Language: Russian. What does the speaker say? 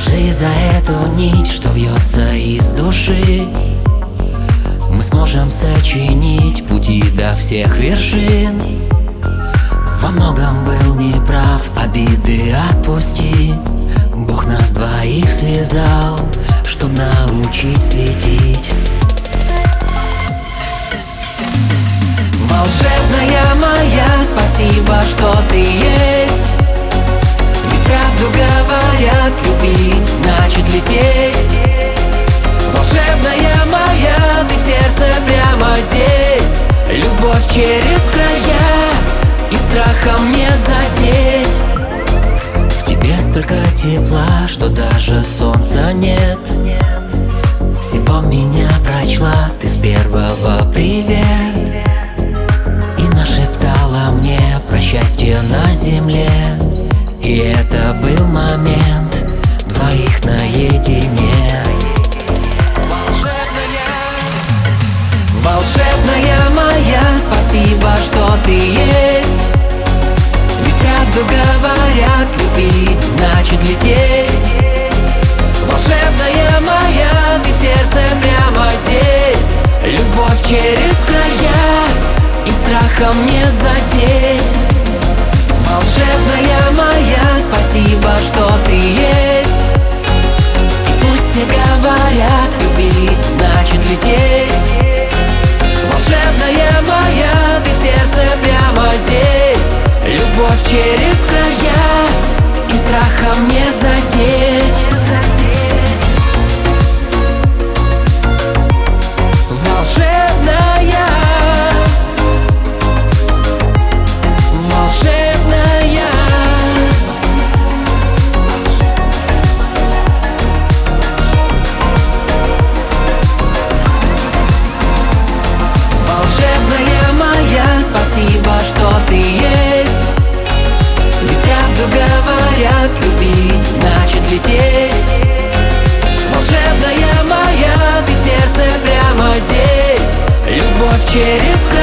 Держись за эту нить, что вьется из души. Мы сможем сочинить пути до всех вершин. Во многом был неправ, обиды отпусти. Бог нас двоих связал, чтоб научить светить. Волшебная моя, спасибо, что ты есть. Ведь правду говорят, любить значит лететь. Волшебная моя, ты в сердце прямо здесь. Любовь через края, и страхом не задеть. В тебе столько тепла, что даже солнца нет. Всего меня прочла ты с первого привет. И нашептала мне про счастье на земле. И это был момент двоих наедине. Волшебная моя, спасибо, что ты есть. Ведь правду говорят, любить значит лететь. Волшебная моя, ты в сердце прямо здесь. Любовь через края, и страхом не задеть. Волшебная моя, спасибо, что ты есть. И пусть все говорят, любить значит лететь. Волшебная моя, ты в сердце прямо здесь. Любовь через края, и страхом не задеть. Волшебная, волшебная. Волшебная моя, спасибо, что ты есть. Ведь правду говорят, любить значит лететь. Волшебная моя, ты в сердце прямо здесь. Любовь через край.